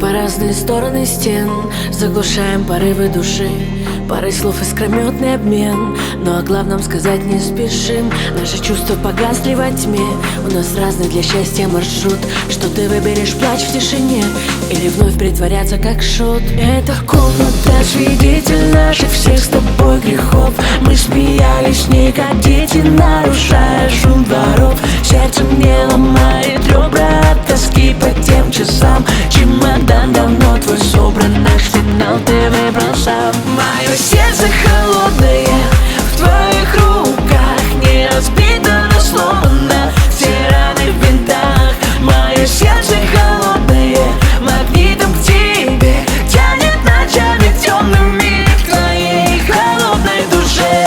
по разные стороны стен, заглушаем порывы души. Пары слов искрометный обмен, но о главном сказать не спешим. Наши чувства погасли во тьме, у нас разный для счастья маршрут. Что ты выберешь, плачь в тишине или вновь притворяться как шут? Это комната, свидетель наших всех с тобой грехов. Мы смеялись с ней, как дети, нарушая шум дворов. Сердце мне ломает ребра от тоски по тем часам. Чемодан давно твой собран, наш финал ты выбрал сам. Мое сердце холодное в твоих руках, не разбито, но сломано, все раны в бинтах. Мое сердце холодное магнитом к тебе тянет ночами темными к твоей холодной душе.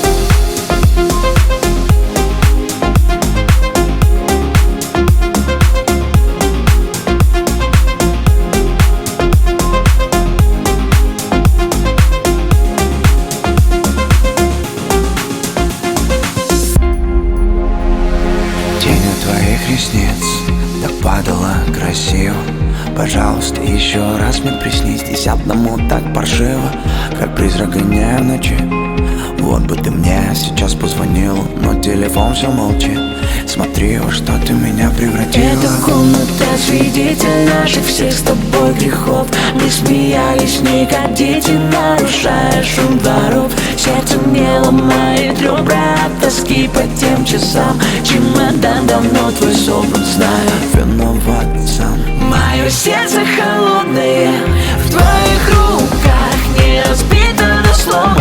Твоих ресниц так падала красиво. Пожалуйста, еще раз мне приснись. Здесь одному так паршиво, как призрак гоняя в ночи. Вот бы ты мне сейчас позвонил, но телефон все молчит. Смотри, во что ты меня превратила. Это комната, свидетель наших всех с тобой грехов. Мы смеялись с ней, как дети, нарушая шум дворов. Сердце мне ломает ребра от тоски по тем часам. Чемодан давно твой собран, знаю, виноват сам. Мое сердце холодное в твоих руках, не разбито, но сломано.